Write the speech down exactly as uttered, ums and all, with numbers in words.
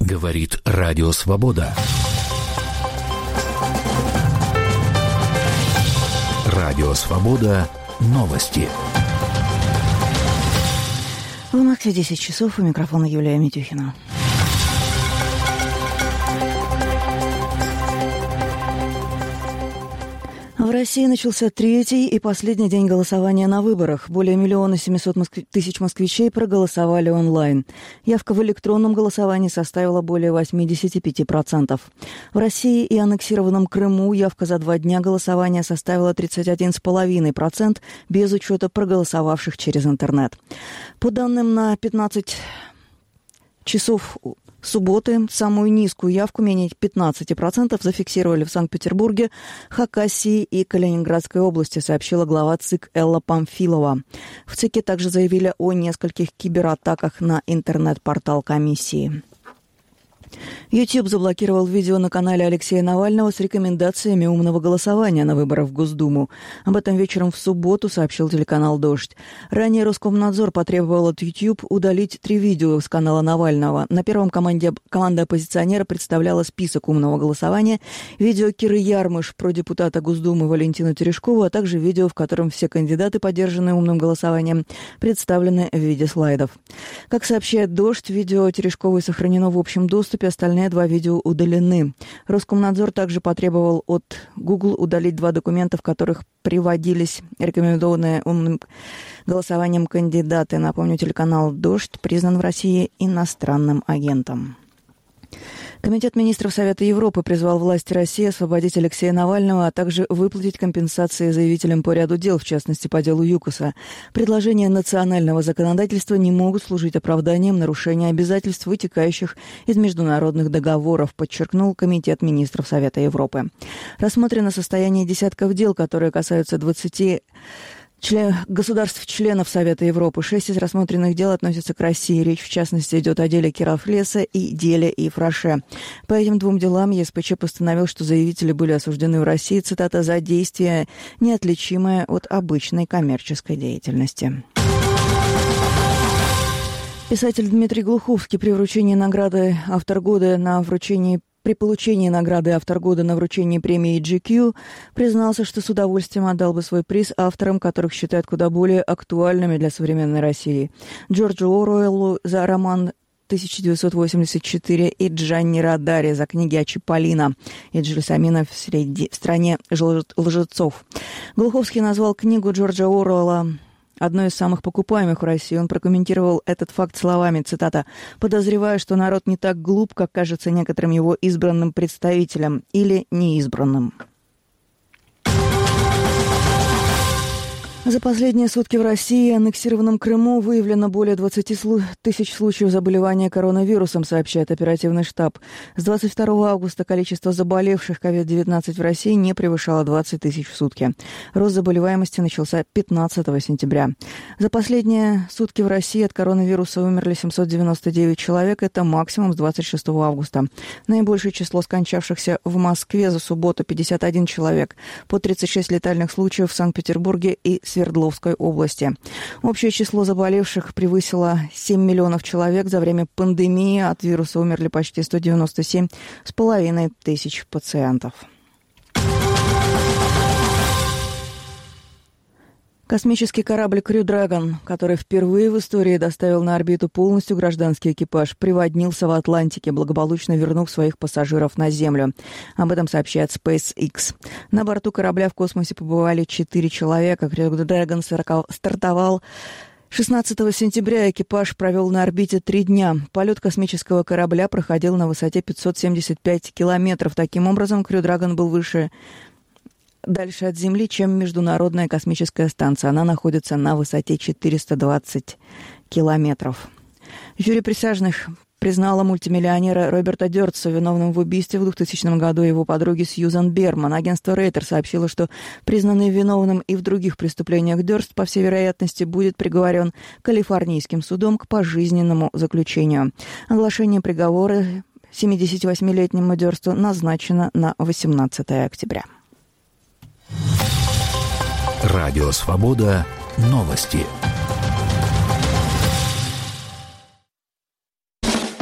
Говорит Радио Свобода. Радио Свобода. Новости. В Москве десять часов. У микрофона Юлия Митюхина. В России начался третий и последний день голосования на выборах. Более миллиона семисот тысяч москвичей проголосовали онлайн. Явка в электронном голосовании составила более восемьдесят пять процентов. В России и аннексированном Крыму явка за два дня голосования составила тридцать один целых пять десятых процента без учета проголосовавших через интернет. По данным на пятнадцать часов субботы самую низкую явку, менее пятнадцать процентов, зафиксировали в Санкт-Петербурге, Хакасии и Калининградской области, сообщила глава ЦИК Элла Памфилова. В ЦИКе также заявили о нескольких кибератаках на интернет-портал комиссии. YouTube заблокировал видео на канале Алексея Навального с рекомендациями умного голосования на выборах в Госдуму. Об этом вечером в субботу сообщил телеканал «Дождь». Ранее Роскомнадзор потребовал от YouTube удалить три видео с канала Навального. На первом команде, команда оппозиционера представляла список умного голосования, видео Киры Ярмыш про депутата Госдумы Валентину Терешкову, а также видео, в котором все кандидаты, поддержанные умным голосованием, представлены в виде слайдов. Как сообщает «Дождь», видео Терешковой сохранено в общем доступе, остальные два видео удалены. Роскомнадзор также потребовал от Google удалить два документа, в которых приводились рекомендованные умным голосованием кандидаты. Напомню, телеканал «Дождь» признан в России иностранным агентом. Комитет министров Совета Европы призвал власти России освободить Алексея Навального, а также выплатить компенсации заявителям по ряду дел, в частности, по делу ЮКОСа. Предложения национального законодательства не могут служить оправданием нарушения обязательств, вытекающих из международных договоров, подчеркнул Комитет министров Совета Европы. Рассмотрено состояние десятков дел, которые касаются двадцати Член, государств-членов Совета Европы. Шесть из рассмотренных дел относятся к России. Речь, в частности, идет о деле Керафлеса и деле Ифраше. По этим двум делам ЕСПЧ постановил, что заявители были осуждены в России, цитата, «за действия, неотличимое от обычной коммерческой деятельности». Писатель Дмитрий Глуховский при вручении награды «Автор года» на вручении При получении награды «Автор года» на вручении премии джи кью признался, что с удовольствием отдал бы свой приз авторам, которых считают куда более актуальными для современной России. Джорджу Оруэллу за роман тысяча девятьсот восемьдесят четыре и Джанни Родари за книги о Чиполлино и Джельсамино в, среди... в стране лжецов. Глуховский назвал книгу Джорджа Оруэлла одной из самых покупаемых в России. Он прокомментировал этот факт словами, цитата, «подозреваю, что народ не так глуп, как кажется некоторым его избранным представителям или неизбранным». За последние сутки в России и аннексированном Крыму выявлено более двадцати тысяч случаев заболевания коронавирусом, сообщает оперативный штаб. С двадцать второго августа количество заболевших ковид девятнадцать в России не превышало двадцать тысяч в сутки. Рост заболеваемости начался пятнадцатого сентября. За последние сутки в России от коронавируса умерли семьсот девяносто девять человек. Это максимум с двадцать шестого августа. Наибольшее число скончавшихся в Москве за субботу пятьдесят один человек. По тридцать шесть летальных случаев в Санкт-Петербурге и Свердловской области. Общее число заболевших превысило семь миллионов человек. За время пандемии от вируса умерли почти сто девяносто семь с половиной тысяч пациентов. Космический корабль «Крю Драгон», который впервые в истории доставил на орбиту полностью гражданский экипаж, приводнился в Атлантике, благополучно вернув своих пассажиров на Землю. Об этом сообщает SpaceX. На борту корабля в космосе побывали четыре человека. «Крю Драгон» стартовал шестнадцатого сентября. Экипаж провел на орбите три дня. Полет космического корабля проходил на высоте пятьсот семьдесят пять километров. Таким образом, «Крю Драгон» был выше... дальше от Земли, чем Международная космическая станция. Она находится на высоте четыреста двадцать километров. Жюри присяжных признала мультимиллионера Роберта Дёртса виновным в убийстве в двухтысячном году его подруги Сьюзан Берман. Агентство Рейтер сообщило, что признанный виновным и в других преступлениях Дёрст, по всей вероятности, будет приговорен Калифорнийским судом к пожизненному заключению. Оглашение приговора семидесятивосьмилетнему Дёрсту назначено на восемнадцатое октября. Радио «Свобода». Новости.